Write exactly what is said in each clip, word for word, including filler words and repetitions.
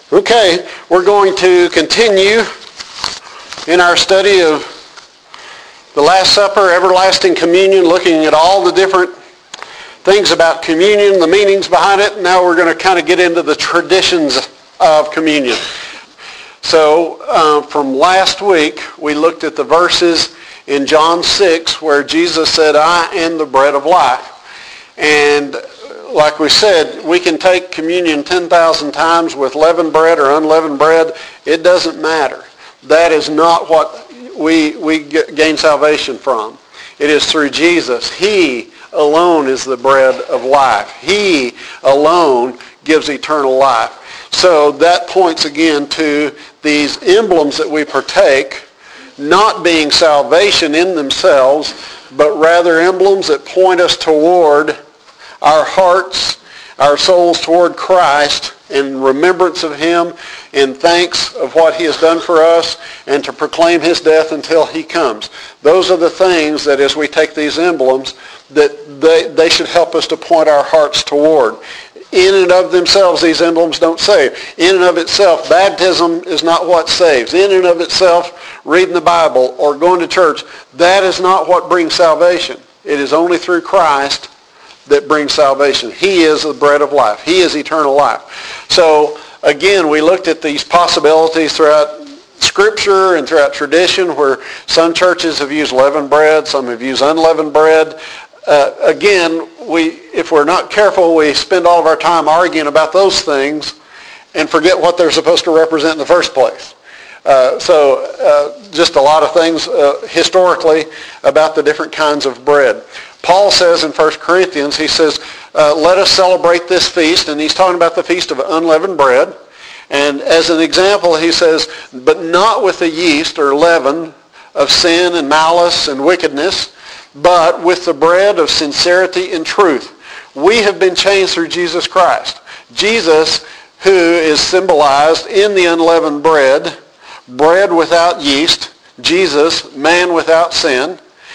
Okay, we're going to continue in our study of the Last Supper, everlasting communion, looking at all the different things about communion, the meanings behind it. Now we're going to kind of get into the traditions of communion. So uh, from last week, we looked at the verses in John six where Jesus said, "I am the bread of life." And like we said, we can take communion ten thousand times with leavened bread or unleavened bread. It doesn't matter. That is not what we, we gain salvation from. It is through Jesus. He alone is the bread of life. He alone gives eternal life. So that points again to these emblems that we partake, not being salvation in themselves, but rather emblems that point us toward our hearts, our souls toward Christ in remembrance of Him, in thanks of what He has done for us, and to proclaim His death until He comes. Those are the things that as we take these emblems, that they, they should help us to point our hearts toward. In and of themselves, these emblems don't save. In and of itself, baptism is not what saves. In and of itself, reading the Bible or going to church, that is not what brings salvation. It is only through Christ that brings salvation. He is the bread of life. He is eternal life. So again, we looked at these possibilities throughout Scripture and throughout tradition where some churches have used leavened bread, some have used unleavened bread. Uh, again, we, if we're not careful, we spend all of our time arguing about those things and forget what they're supposed to represent in the first place. Uh, so uh, just a lot of things uh, historically about the different kinds of bread. Paul says in First Corinthians, he says, uh, let us celebrate this feast, and he's talking about the feast of unleavened bread. And as an example, he says, but not with the yeast or leaven of sin and malice and wickedness, but with the bread of sincerity and truth. We have been changed through Jesus Christ. Jesus, who is symbolized in the unleavened bread, bread without yeast, Jesus, man without sin,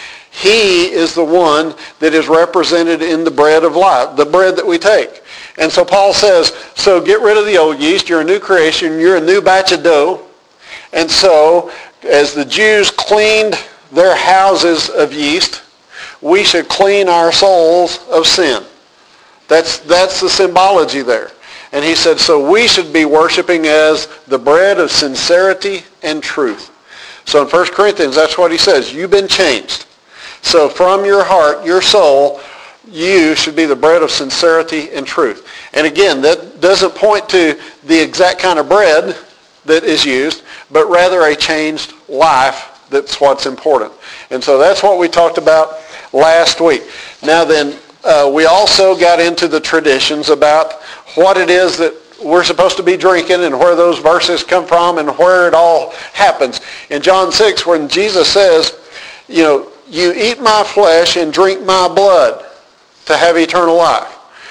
He is the one that is represented in the bread of life, the bread that we take. And so Paul says, so get rid of the old yeast. You're a new creation. You're a new batch of dough. And so as the Jews cleaned their houses of yeast, we should clean our souls of sin. That's, that's the symbology there. And he said, so we should be worshiping as the bread of sincerity and truth. So in First Corinthians, that's what he says. You've been changed. So from your heart, your soul, you should be the bread of sincerity and truth. And again, that doesn't point to the exact kind of bread that is used, but rather a changed life. That's what's important. And so that's what we talked about last week. Now then, uh, we also got into the traditions about what it is that we're supposed to be drinking and where those verses come from and where it all happens. In John six, when Jesus says, you know, you eat my flesh and drink my blood to have eternal life.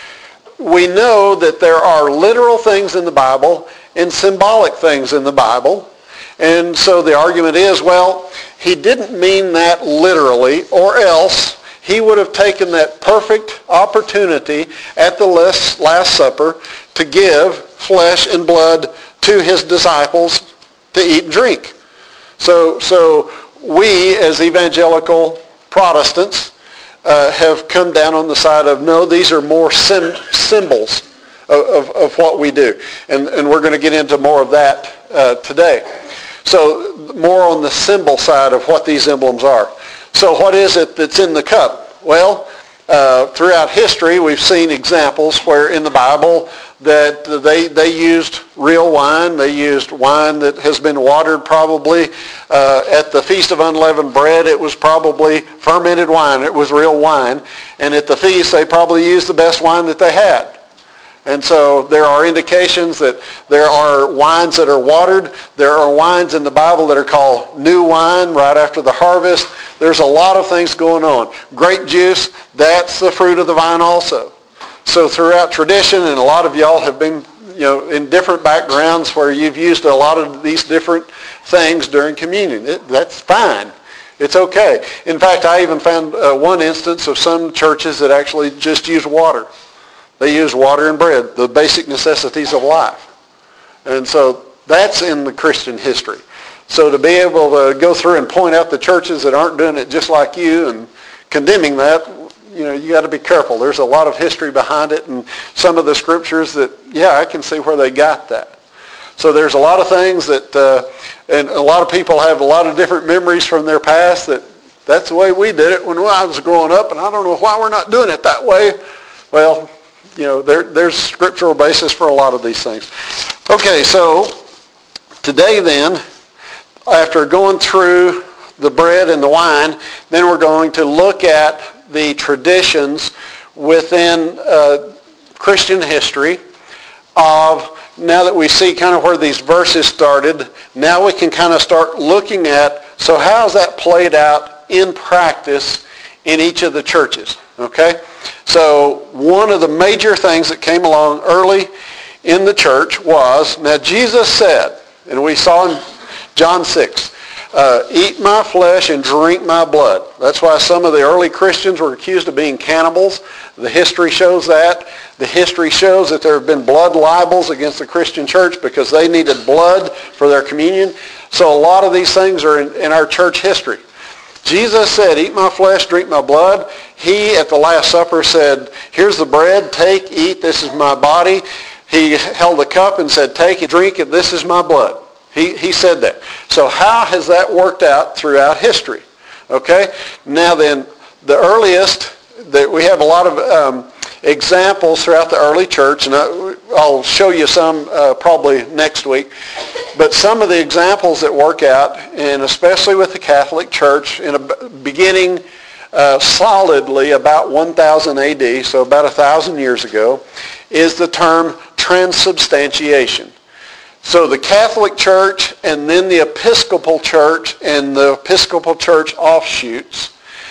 We know that there are literal things in the Bible and symbolic things in the Bible. And so the argument is, well, he didn't mean that literally, or else he would have taken that perfect opportunity at the last, last Supper to give flesh and blood to his disciples to eat and drink. So, so we, as evangelical Protestants, uh, have come down on the side of, no, these are more sim- symbols of, of, of what we do. And, and we're going to get into more of that uh, today. So more on the symbol side of what these emblems are. So what is it that's in the cup? Well, uh, throughout history, we've seen examples where in the Bible that they they used real wine. They used wine that has been watered probably. Uh, at the Feast of Unleavened Bread, it was probably fermented wine. It was real wine. And at the feast, they probably used the best wine that they had. And so there are indications that there are wines that are watered. There are wines in the Bible that are called new wine right after the harvest. There's a lot of things going on. Grape juice, that's the fruit of the vine also. So throughout tradition, and a lot of y'all have been, you know, in different backgrounds where you've used a lot of these different things during communion. It, that's fine. It's okay. In fact, I even found uh, one instance of some churches that actually just use water. They use water and bread, the basic necessities of life. And so that's in the Christian history. So to be able to go through and point out the churches that aren't doing it just like you and condemning that, you know, you got to be careful. There's a lot of history behind it, and some of the scriptures that, yeah, I can see where they got that. So there's a lot of things that, uh, and a lot of people have a lot of different memories from their past that that's the way we did it when I was growing up, and I don't know why we're not doing it that way. Well, you know, there, there's scriptural basis for a lot of these things. Okay, so today then, after going through the bread and the wine, then we're going to look at the traditions within uh, Christian history of, now that we see kind of where these verses started, now we can kind of start looking at, so how's that played out in practice in each of the churches, okay? So one of the major things that came along early in the church was, now Jesus said, and we saw in John six, uh, eat my flesh and drink my blood. That's why some of the early Christians were accused of being cannibals. The history shows that. The history shows that there have been blood libels against the Christian church because they needed blood for their communion. So a lot of these things are in, in our church history. Jesus said, eat my flesh, drink my blood. He, at the Last Supper, said, here's the bread, take, eat, this is my body. He held the cup and said, take it, drink it, this is my blood. He, he said that. So how has that worked out throughout history? Okay? Now then, the earliest, that we have a lot of um, examples throughout the early church, and I, I'll show you some uh, probably next week. But some of the examples that work out, and especially with the Catholic Church, in a beginning uh, solidly about one thousand A D, so about one thousand years ago, is the term transubstantiation. So the Catholic Church and then the Episcopal Church and the Episcopal Church offshoots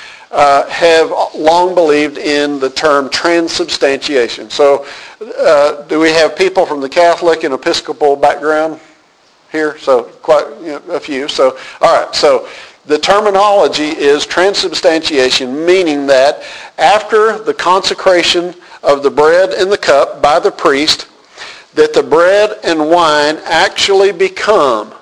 uh, have long believed in the term transubstantiation. So uh, do we have people from the Catholic and Episcopal background here? So quite you know, a few. So all right. So the terminology is transubstantiation, meaning that after the consecration of the bread and the cup by the priest, that the bread and wine actually become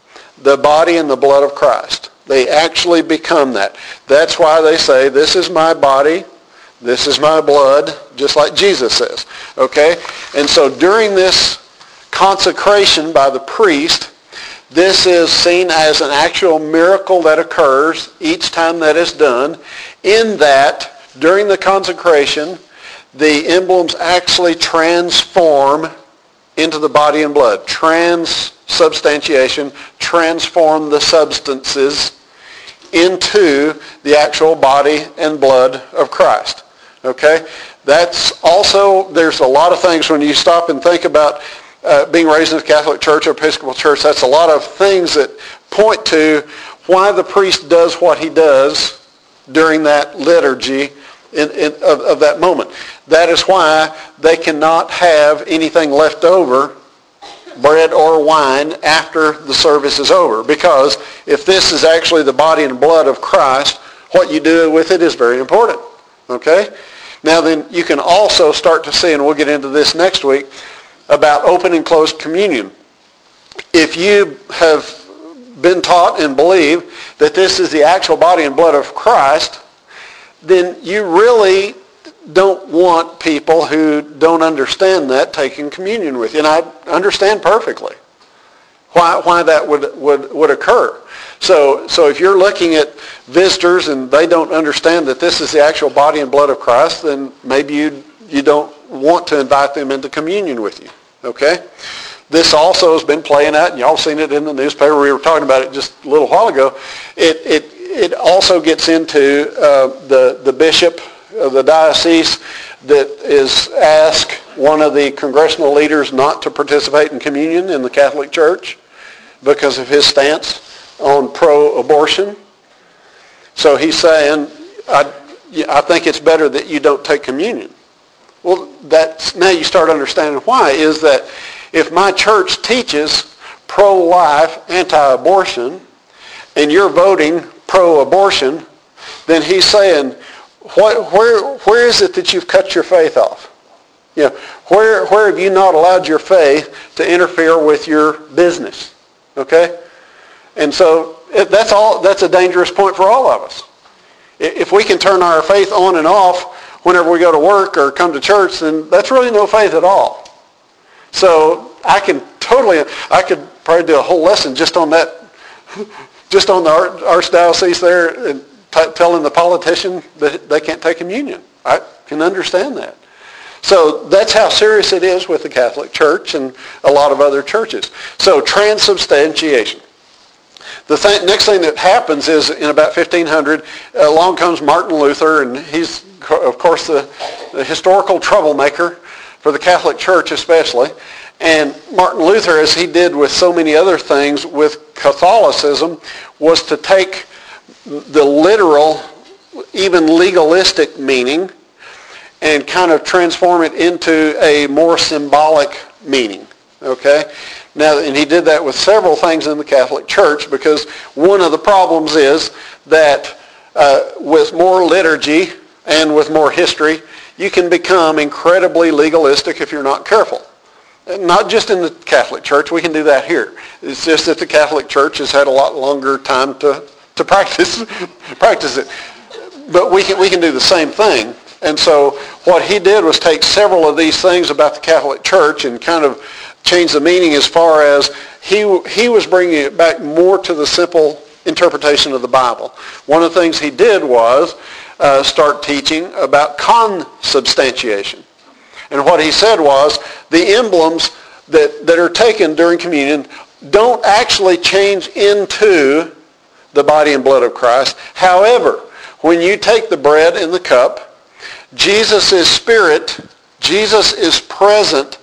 the body and the blood of Christ. They actually become that. That's why they say, this is my body, this is my blood, just like Jesus says. Okay? And so during this consecration by the priest, this is seen as an actual miracle that occurs each time that is done, in that during the consecration, the emblems actually transform into the body and blood. Transubstantiation, transform the substances into the actual body and blood of Christ. Okay? That's also, there's a lot of things when you stop and think about uh, being raised in the Catholic Church or Episcopal Church, that's a lot of things that point to why the priest does what he does during that liturgy In, in, of, of that moment. That is why they cannot have anything left over, bread or wine, after the service is over. Because if this is actually the body and blood of Christ, what you do with it is very important. Okay? Now then, you can also start to see, and we'll get into this next week, about open and closed communion. If you have been taught and believe that this is the actual body and blood of Christ, then you really don't want people who don't understand that taking communion with you. And I understand perfectly why why that would would, would occur. So so if you're looking at visitors and they don't understand that this is the actual body and blood of Christ, then maybe you you don't want to invite them into communion with you. Okay? This also has been playing out, and y'all seen it in the newspaper. We were talking about it just a little while ago. It it It also gets into uh, the, the bishop of the diocese that is asked one of the congressional leaders not to participate in communion in the Catholic Church because of his stance on pro-abortion. So he's saying, I, I think it's better that you don't take communion. Well, that's, now you start understanding why, is that if my church teaches pro-life, anti-abortion, and you're voting pro-abortion, then he's saying, what, where, where is it that you've cut your faith off? You know, where, where have you not allowed your faith to interfere with your business? Okay? And so it, that's all. That's a dangerous point for all of us. If we can turn our faith on and off whenever we go to work or come to church, then that's really no faith at all. So I can totally, I could probably do a whole lesson just on that, just on the archdiocese there, and t- telling the politician that they can't take communion. I can understand that. So that's how serious it is with the Catholic Church and a lot of other churches. So transubstantiation. The th- next thing that happens is in about fifteen hundred, along comes Martin Luther, and he's, of course, the, the historical troublemaker for the Catholic Church especially. And Martin Luther, as he did with so many other things with Catholicism, was to take the literal, even legalistic meaning and kind of transform it into a more symbolic meaning, okay? Now, and he did that with several things in the Catholic Church, because one of the problems is that uh, with more liturgy and with more history, you can become incredibly legalistic if you're not careful. Not just in the Catholic Church, we can do that here. It's just that the Catholic Church has had a lot longer time to, to practice practice it. But we can we can do the same thing. And so what he did was take several of these things about the Catholic Church and kind of change the meaning, as far as he he was bringing it back more to the simple interpretation of the Bible. One of the things he did was uh, start teaching about consubstantiation. And what he said was the emblems that, that are taken during communion don't actually change into the body and blood of Christ. However, when you take the bread and the cup, Jesus is spirit. Jesus is present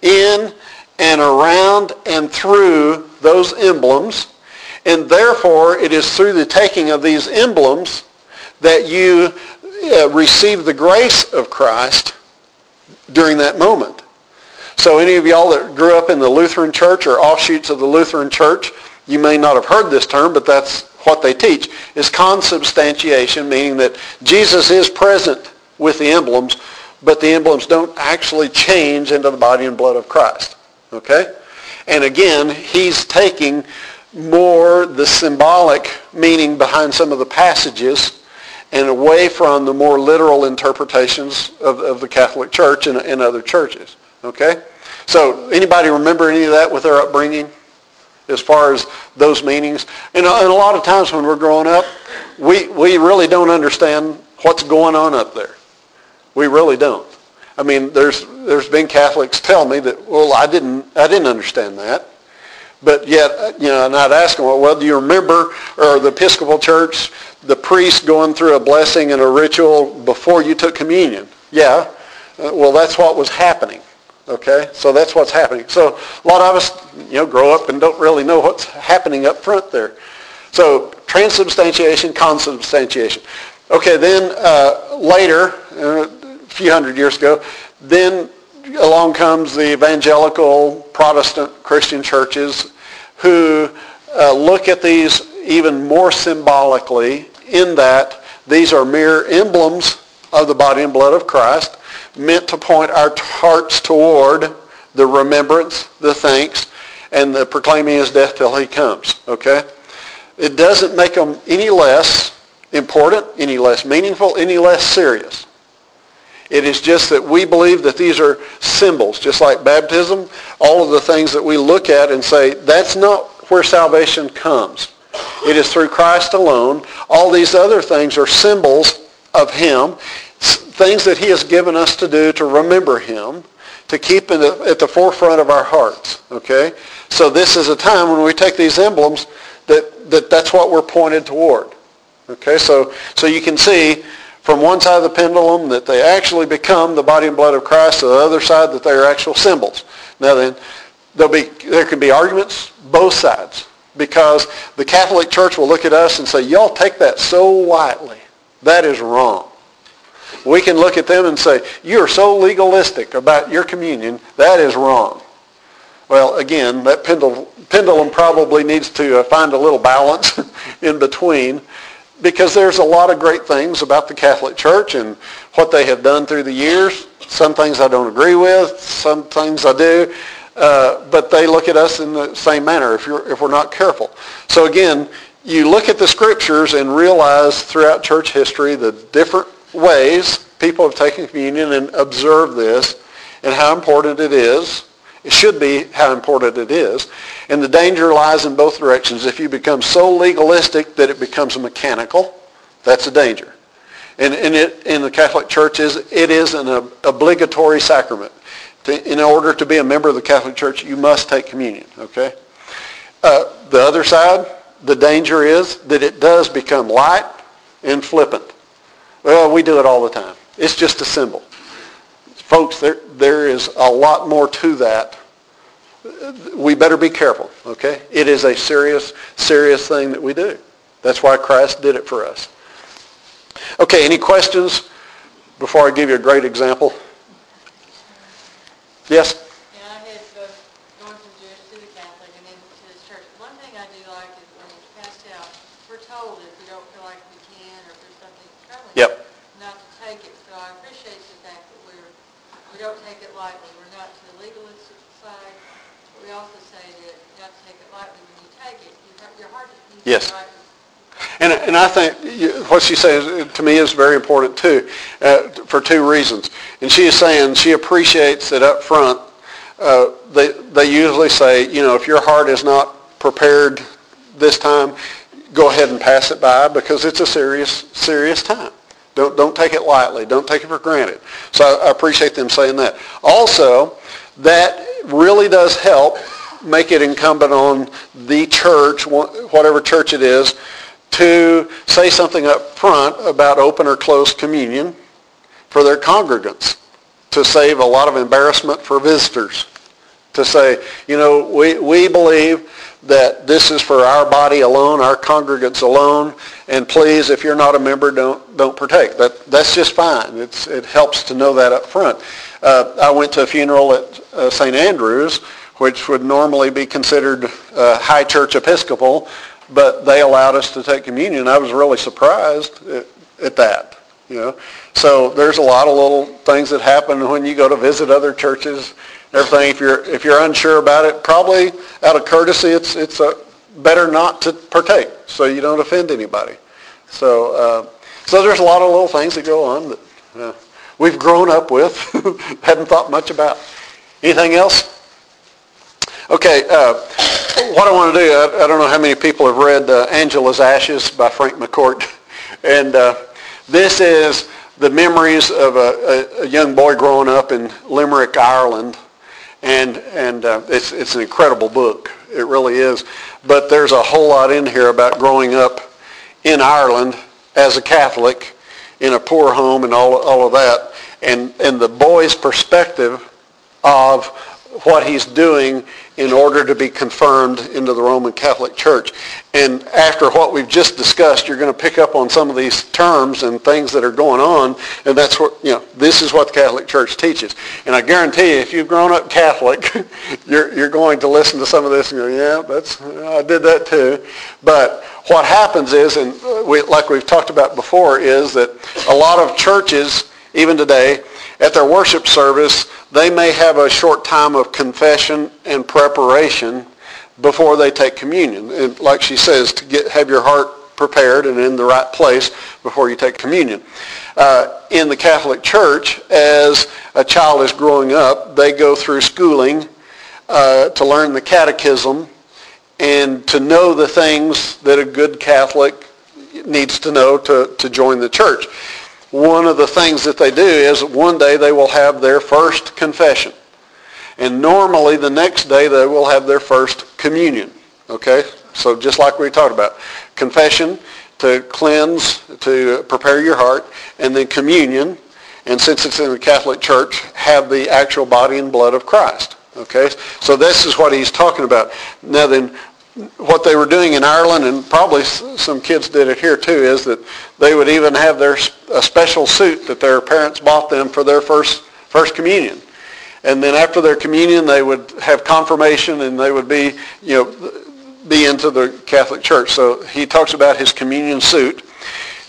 in and around and through those emblems. And therefore, it is through the taking of these emblems that you uh, receive the grace of Christ during that moment. So any of y'all that grew up in the Lutheran Church or offshoots of the Lutheran Church, you may not have heard this term, but that's what they teach, is consubstantiation, meaning that Jesus is present with the emblems, but the emblems don't actually change into the body and blood of Christ. Okay? And again, he's taking more the symbolic meaning behind some of the passages and away from the more literal interpretations of, of the Catholic Church and, and other churches. Okay? So anybody remember any of that with their upbringing as far as those meanings? And, and a lot of times when we're growing up, we, we really don't understand what's going on up there. We really don't. I mean, there's there's been Catholics tell me that, well, I didn't I didn't understand that. But yet, you know, and I'd ask them, well, do you remember, or the Episcopal Church, the priest going through a blessing and a ritual before you took communion? Yeah. Uh, well, that's what was happening. Okay? So that's what's happening. So a lot of us, you know, grow up and don't really know what's happening up front there. So transubstantiation, consubstantiation. Okay, then uh, later, uh, a few hundred years ago, then along comes the evangelical Protestant Christian churches who uh, look at these even more symbolically, in that these are mere emblems of the body and blood of Christ, meant to point our hearts toward the remembrance, the thanks, and the proclaiming his death till he comes. Okay? It doesn't make them any less important, any less meaningful, any less serious. It is just that we believe that these are symbols, just like baptism, all of the things that we look at and say, that's not where salvation comes. It is through Christ alone. All these other things are symbols of him, things that he has given us to do to remember him, to keep in the, at the forefront of our hearts. Okay? So this is a time when we take these emblems that, that that's what we're pointed toward. Okay? So, so you can see from one side of the pendulum that they actually become the body and blood of Christ, to the other side that they are actual symbols. Now then, there'll be, there can be arguments both sides, because the Catholic Church will look at us and say, y'all take that so lightly. That is wrong. We can look at them and say, you're so legalistic about your communion. That is wrong. Well, again, that pendulum, pendulum probably needs to find a little balance in between. because there's a lot of great things about the Catholic Church and what they have done through the years. Some things I don't agree with, some things I do, uh, but they look at us in the same manner if, you're, if we're not careful. So again, you look at the scriptures and realize throughout church history the different ways people have taken communion and observed this and how important it is. It should be how important it is. And the danger lies in both directions. If you become so legalistic that it becomes mechanical, that's a danger. And, and it, in the Catholic Church, is it is an obligatory sacrament. To, in order to be a member of the Catholic Church, you must take communion, okay? Uh, the other side, the danger is that it does become light and flippant. Well, we do it all the time. It's just a symbol. Folks, there there is a lot more to that. We better be careful, okay? It is a serious, serious thing that we do. That's why Christ did it for us. Okay, any questions before I give you a great example? Yes? Yeah, I had both going from Jewish to the Catholic and then to this church. One thing I do like is when it's passed out, we're told if we don't feel like we can or if there's something troubling, Yep. not to take it. So I appreciate the fact that we're we don't take it lightly. We're not to the legalistic side. But we also say that not to take it lightly. When you take it, you have, your heart is Yes. right. And, and I think you, what she says to me is very important too, uh, for two reasons. And she is saying she appreciates that up front, uh, they, they usually say, you know, if your heart is not prepared this time, go ahead and pass it by because it's a serious, serious time. Don't, don't take it lightly. Don't take it for granted. So I, I appreciate them saying that. Also, that really does help make it incumbent on the church, whatever church it is, to say something up front about open or closed communion for their congregants, to save a lot of embarrassment for visitors, to say, you know, we, we believe that this is for our body alone, our congregants alone, and please, if you're not a member, don't don't partake. That, that's just fine. It's, it helps to know that up front. Uh, I went to a funeral at uh, Saint Andrew's, which would normally be considered uh, high church Episcopal, but they allowed us to take communion. I was really surprised at, at that. You know, so there's a lot of little things that happen when you go to visit other churches. Everything. If you're if you're unsure about it, probably out of courtesy, it's it's a, better not to partake so you don't offend anybody. So uh, so there's a lot of little things that go on that uh, we've grown up with, hadn't thought much about. Anything else? Okay, uh, what I want to do, I, I don't know how many people have read uh, Angela's Ashes by Frank McCourt, and uh, this is the memories of a, a, a young boy growing up in Limerick, Ireland, and and uh, it's it's an incredible book. It really is. But there's a whole lot in here about growing up in Ireland as a Catholic in a poor home and all all of that, and and the boy's perspective of what he's doing in order to be confirmed into the Roman Catholic Church. And after what we've just discussed, you're going to pick up on some of these terms and things that are going on, and that's what, you know, this is what the Catholic Church teaches. And I guarantee you, if you've grown up Catholic, you're you're going to listen to some of this and go, yeah, that's, I did that too. But what happens is, and we, like we've talked about before, is that a lot of churches, even today, at their worship service, they may have a short time of confession and preparation before they take communion. And like she says, to get have your heart prepared and in the right place before you take communion. Uh, in the Catholic Church, as a child is growing up, they go through schooling uh, to learn the catechism and to know the things that a good Catholic needs to know to, to join the church. One of the things that they do is one day they will have their first confession. And normally the next day they will have their first communion. Okay? So just like we talked about. Confession to cleanse, to prepare your heart, and then communion. And since it's in the Catholic Church, have the actual body and blood of Christ. Okay? So this is what he's talking about. Now then, what they were doing in Ireland, and probably some kids did it here too, is that they would even have their a special suit that their parents bought them for their first first communion. And then after their communion, they would have confirmation, and they would be, you know, be into the Catholic Church. So he talks about his communion suit.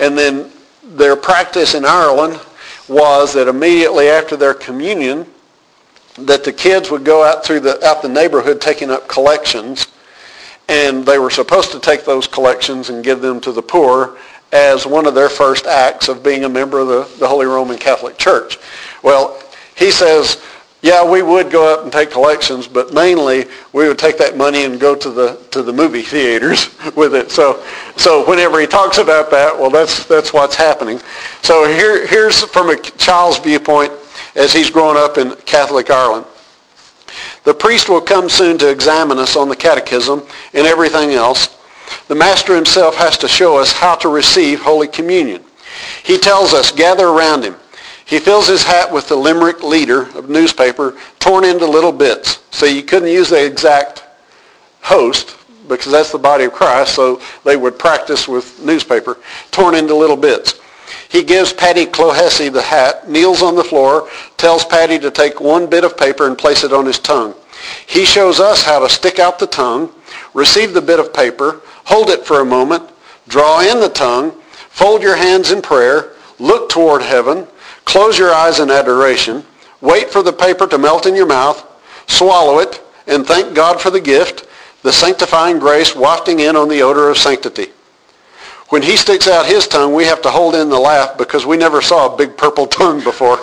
And then their practice in Ireland was that immediately after their communion, that the kids would go out through the out the neighborhood taking up collections, and they were supposed to take those collections and give them to the poor as one of their first acts of being a member of the, the Holy Roman Catholic Church. Well, he says, yeah, we would go up and take collections, but mainly we would take that money and go to the to the movie theaters with it. So, so whenever he talks about that, well, that's that's what's happening. So here here's from a child's viewpoint as he's growing up in Catholic Ireland. The priest will come soon to examine us on the catechism and everything else. The master himself has to show us how to receive Holy Communion. He tells us, gather around him. He fills his hat with the Limerick Leader of newspaper, torn into little bits. So you couldn't use the exact host, because that's the body of Christ, so they would practice with newspaper, torn into little bits. He gives Paddy Clohessy the hat, kneels on the floor, tells Paddy to take one bit of paper and place it on his tongue. He shows us how to stick out the tongue, receive the bit of paper, hold it for a moment, draw in the tongue, fold your hands in prayer, look toward heaven, close your eyes in adoration, wait for the paper to melt in your mouth, swallow it, and thank God for the gift, the sanctifying grace wafting in on the odor of sanctity. When he sticks out his tongue, we have to hold in the laugh because we never saw a big purple tongue before.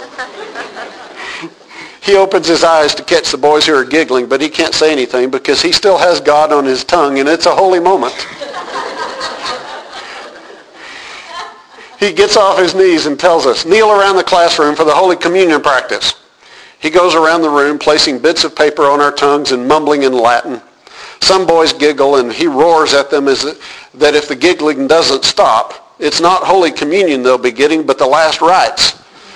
He opens his eyes to catch the boys who are giggling, but he can't say anything because he still has God on his tongue, and it's a holy moment. He gets off his knees and tells us, kneel around the classroom for the Holy Communion practice. He goes around the room placing bits of paper on our tongues and mumbling in Latin. Some boys giggle, and he roars at them as that if the giggling doesn't stop, it's not Holy Communion they'll be getting, but the last rites.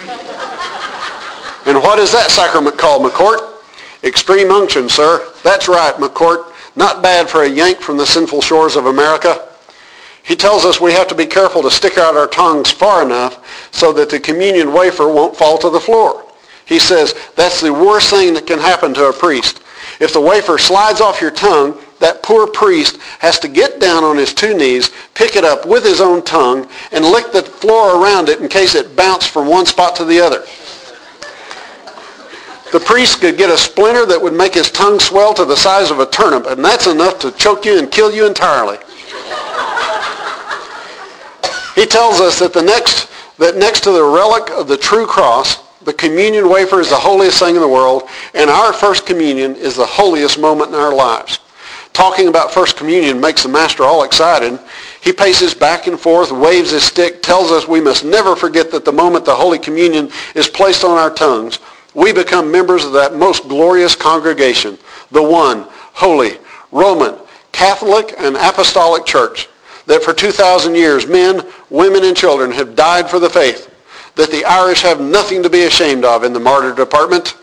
And what is that sacrament called, McCourt? Extreme unction, sir. That's right, McCourt. Not bad for a yank from the sinful shores of America. He tells us we have to be careful to stick out our tongues far enough so that the communion wafer won't fall to the floor. He says that's the worst thing that can happen to a priest. If the wafer slides off your tongue, that poor priest has to get down on his two knees, pick it up with his own tongue, and lick the floor around it in case it bounced from one spot to the other. The priest could get a splinter that would make his tongue swell to the size of a turnip, and that's enough to choke you and kill you entirely. He tells us that the next that next to the relic of the true cross, the communion wafer is the holiest thing in the world, and our first communion is the holiest moment in our lives. Talking about first communion makes the master all excited. He paces back and forth, waves his stick, tells us we must never forget that the moment the Holy Communion is placed on our tongues, we become members of that most glorious congregation, the one, holy, Roman, Catholic, and Apostolic Church, that for two thousand years men, women, and children have died for the faith, that the Irish have nothing to be ashamed of in the martyr department.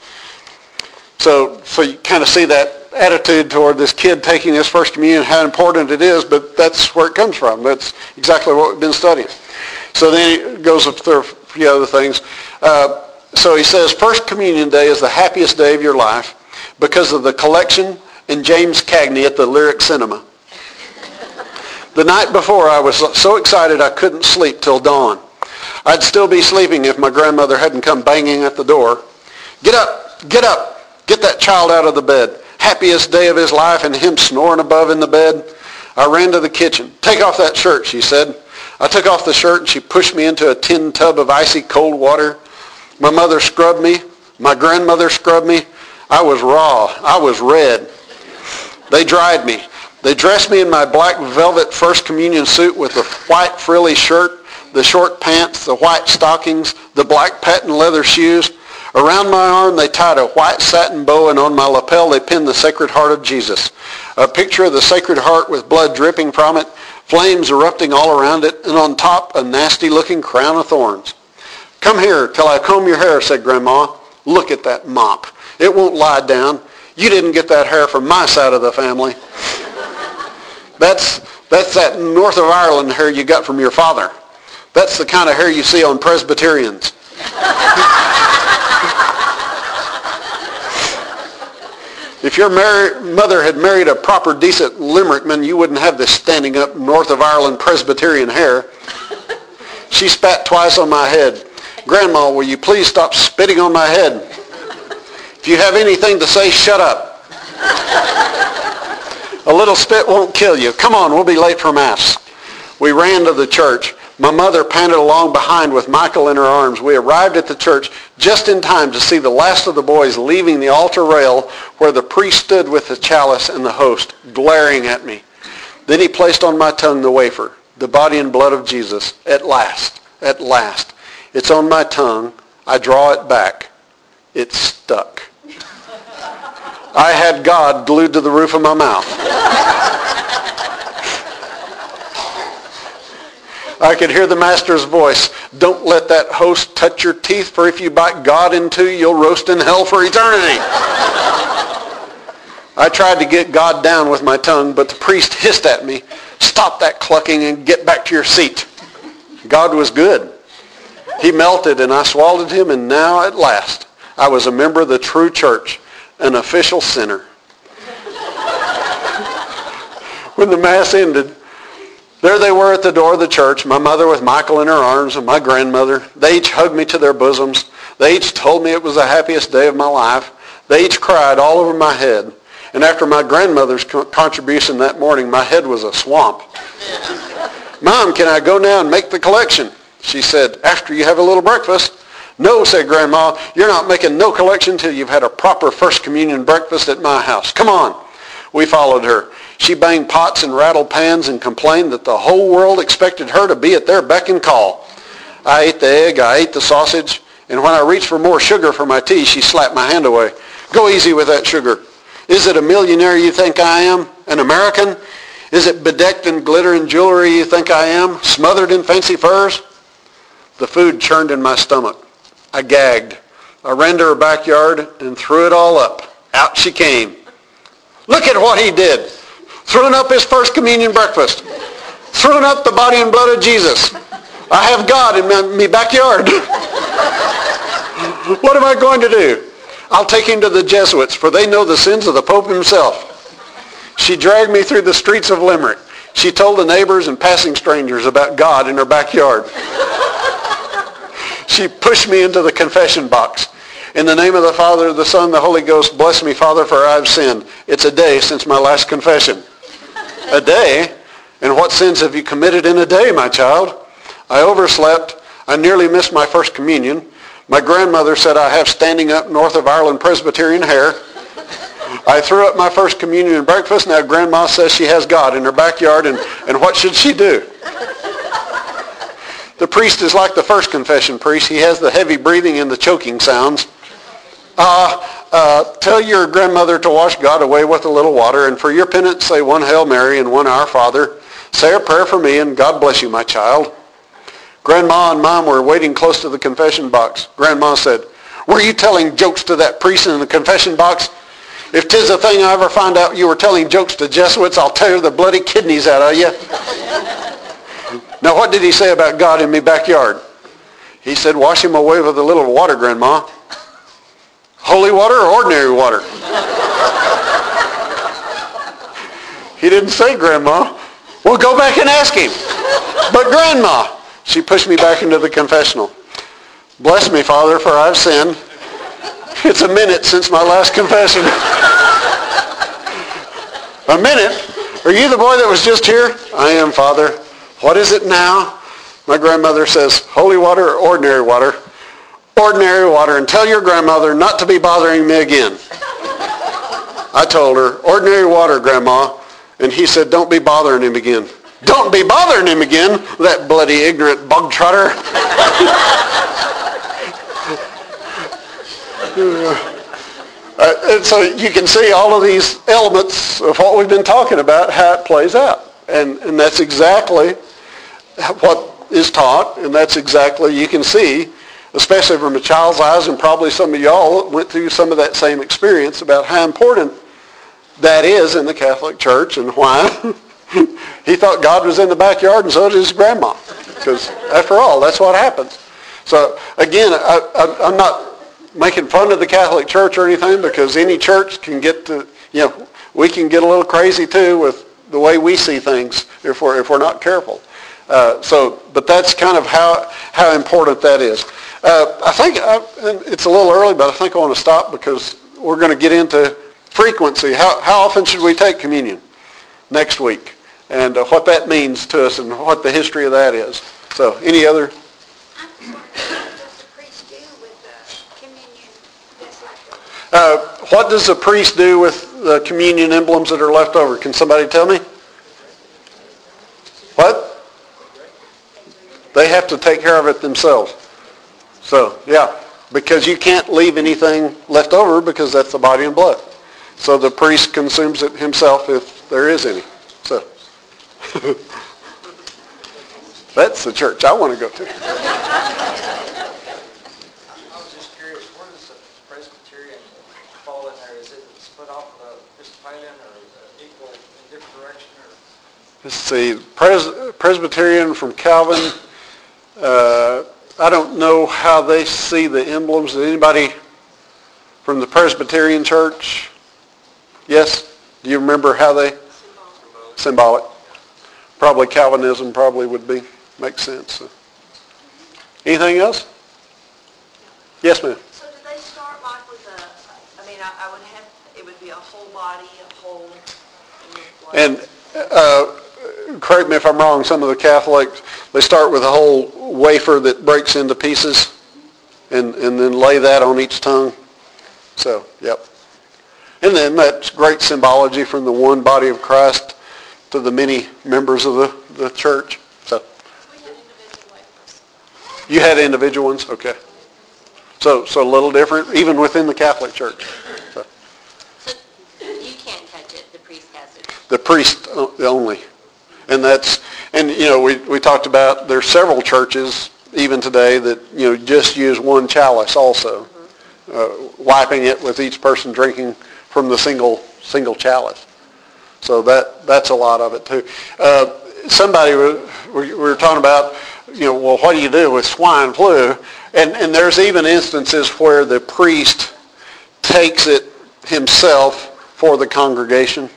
So, so you kind of see that attitude toward this kid taking his first communion, how important it is, but that's where it comes from. That's exactly what we've been studying. So then he goes up through a few other things. Uh, so he says, First Communion Day is the happiest day of your life because of the collection and James Cagney at the Lyric Cinema. The night before, I was so excited I couldn't sleep till dawn. I'd still be sleeping if my grandmother hadn't come banging at the door. Get up, get up, get that child out of the bed. Happiest day of his life, and him snoring above in the bed. I ran to the kitchen. Take off that shirt, she said. I took off the shirt, and she pushed me into a tin tub of icy cold water. My mother scrubbed me. My grandmother scrubbed me. I was raw. I was red. They dried me. They dressed me in my black velvet First Communion suit with the white frilly shirt, the short pants, the white stockings, the black patent leather shoes. Around my arm they tied a white satin bow, and on my lapel they pinned the Sacred Heart of Jesus. A picture of the Sacred Heart with blood dripping from it, flames erupting all around it, and on top a nasty-looking crown of thorns. Come here till I comb your hair, said Grandma. Look at that mop. It won't lie down. You didn't get that hair from my side of the family. That's, that's that North of Ireland hair you got from your father. That's the kind of hair you see on Presbyterians. If your mar- mother had married a proper, decent Limerickman, you wouldn't have this standing up North of Ireland Presbyterian hair. She spat twice on my head. Grandma, will you please stop spitting on my head? If you have anything to say, shut up. A little spit won't kill you. Come on, we'll be late for Mass. We ran to the church. My mother panted along behind with Michael in her arms. We arrived at the church just in time to see the last of the boys leaving the altar rail where the priest stood with the chalice and the host, glaring at me. Then he placed on my tongue the wafer, the body and blood of Jesus. At last, at last. It's on my tongue. I draw it back. It's stuck. I had God glued to the roof of my mouth. I could hear the master's voice. Don't let that host touch your teeth, for if you bite God in two, you'll roast in hell for eternity. I tried to get God down with my tongue, but the priest hissed at me. Stop that clucking and get back to your seat. God was good. He melted and I swallowed him, and now at last I was a member of the true church, an official sinner. When the Mass ended, there they were at the door of the church, my mother with Michael in her arms and my grandmother. They each hugged me to their bosoms. They each told me it was the happiest day of my life. They each cried all over my head. And after my grandmother's co- contribution that morning, my head was a swamp. Mom, can I go now and make the collection? She said, after you have a little breakfast. No, said Grandma, you're not making no collection till you've had a proper First Communion breakfast at my house. Come on. We followed her. She banged pots and rattled pans and complained that the whole world expected her to be at their beck and call. I ate the egg, I ate the sausage, and when I reached for more sugar for my tea, she slapped my hand away. Go easy with that sugar. Is it a millionaire you think I am? An American? Is it bedecked in glitter and jewelry you think I am? Smothered in fancy furs? The food churned in my stomach. I gagged. I ran to her backyard and threw it all up. Out she came. Look at what he did. Throwing up his First Communion breakfast. Throwing up the body and blood of Jesus. I have God in my, my backyard. What am I going to do? I'll take him to the Jesuits, for they know the sins of the Pope himself. She dragged me through the streets of Limerick. She told the neighbors and passing strangers about God in her backyard. She pushed me into the confession box. In the name of the Father, the Son, the Holy Ghost, bless me, Father, for I have sinned. It's a day since my last confession. A day? And what sins have you committed in a day, my child? I overslept. I nearly missed my First Communion. My grandmother said I have standing up North of Ireland Presbyterian hair. I threw up my First Communion and breakfast. Now Grandma says she has God in her backyard, and, and what should she do? The priest is like the first confession priest. He has the heavy breathing and the choking sounds. Uh, uh, tell your grandmother to wash God away with a little water, and for your penance say one Hail Mary and one Our Father. Say a prayer for me, and God bless you, my child. Grandma and Mom were waiting close to the confession box. Grandma said, were you telling jokes to that priest in the confession box? If 'tis a thing I ever find out you were telling jokes to Jesuits, I'll tear the bloody kidneys out of you. Now what did he say about God in me backyard? He said, wash him away with a little water, Grandma. Holy water or ordinary water? He didn't say, Grandma. Well, go back and ask him. But Grandma, she pushed me back into the confessional. Bless me, Father, for I've sinned. It's a minute since my last confession. A minute? Are you the boy that was just here? I am, Father. What is it now? My grandmother says, holy water or ordinary water? Ordinary water, and tell your grandmother not to be bothering me again. I told her, ordinary water, Grandma. And he said, don't be bothering him again. Don't be bothering him again, that bloody ignorant bog trotter. uh, and so you can see all of these elements of what we've been talking about, how it plays out. And, and that's exactly what is taught, and that's exactly, you can see, especially from a child's eyes, and probably some of y'all went through some of that same experience about how important that is in the Catholic Church and why he thought God was in the backyard and so did his grandma. Because after all, that's what happens. So again, I, I, I'm not making fun of the Catholic Church or anything, because any church can get to, you know, we can get a little crazy too with the way we see things if we're, if we're not careful. Uh, so, but that's kind of how how important that is. Uh, I think I, and it's a little early, but I think I want to stop because we're going to get into frequency. How how often should we take communion next week, and uh, what that means to us, and what the history of that is. So, any other? Uh, what does the priest do with the communion emblems that are left over? Can somebody tell me? What? They have to take care of it themselves. So, yeah, because you can't leave anything left over because that's the body and blood. So the priest consumes it himself if there is any. So, that's the church I want to go to. Let's see, Pres- Presbyterian from Calvin, uh, I don't know how they see the emblems. Did anybody from the Presbyterian church? Yes? Do you remember how they? Symbolic. Symbolic. Probably Calvinism probably would be, makes sense. So. Anything else? Yes, ma'am. So do they start like with a, I mean, I, I would have, it would be a whole body, a whole... And, uh, correct me if I'm wrong, some of the Catholics, they start with a whole wafer that breaks into pieces and, and then lay that on each tongue. So, yep. And then that's great symbology from the one body of Christ to the many members of the, the church. So, we had individual wafers. You had individual ones? Okay. So, so a little different, even within the Catholic Church. So. So you can't touch it, the priest has it. The priest only. And that's, and you know, we, we talked about there's several churches even today that, you know, just use one chalice also, mm-hmm. uh, wiping it with each person drinking from the single single chalice. So that that's a lot of it too. Uh, somebody, we were talking about, you know, well, what do you do with swine flu? And, and there's even instances where the priest takes it himself for the congregation.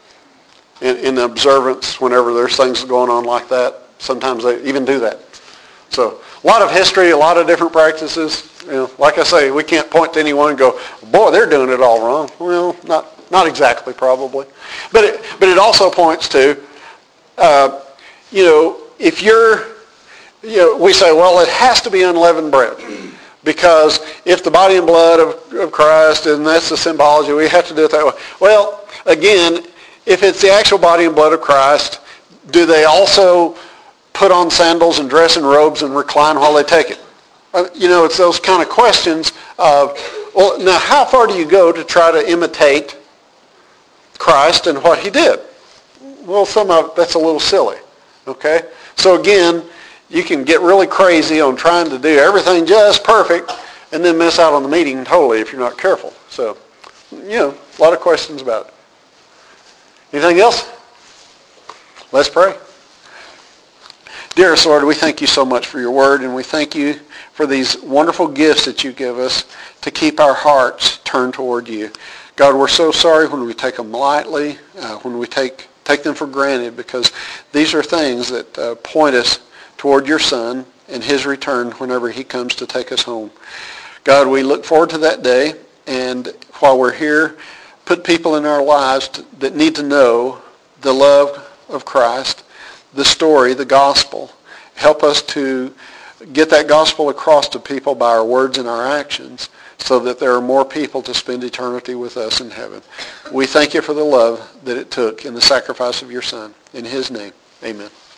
In, in observance, whenever there's things going on like that, sometimes they even do that. So a lot of history, a lot of different practices. You know, like I say, we can't point to anyone and go, boy, they're doing it all wrong. Well, not not exactly, probably. But it, but it also points to, uh, you know, if you're, you know, we say, well, it has to be unleavened bread. Because if the body and blood of, of Christ, and that's the symbology, we have to do it that way. Well, again, if it's the actual body and blood of Christ, do they also put on sandals and dress in robes and recline while they take it? Uh, you know, it's those kind of questions of, well, now how far do you go to try to imitate Christ and what he did? Well, some of that's a little silly, okay? So again, you can get really crazy on trying to do everything just perfect and then miss out on the meeting totally if you're not careful. So, you know, a lot of questions about it. Anything else? Let's pray. Dearest Lord, we thank you so much for your word, and we thank you for these wonderful gifts that you give us to keep our hearts turned toward you. God, we're so sorry when we take them lightly, uh, when we take, take them for granted, because these are things that uh, point us toward your Son and his return whenever he comes to take us home. God, we look forward to that day, and while we're here, put people in our lives to, that need to know the love of Christ, the story, the gospel. Help us to get that gospel across to people by our words and our actions so that there are more people to spend eternity with us in heaven. We thank you for the love that it took in the sacrifice of your Son. In his name, amen.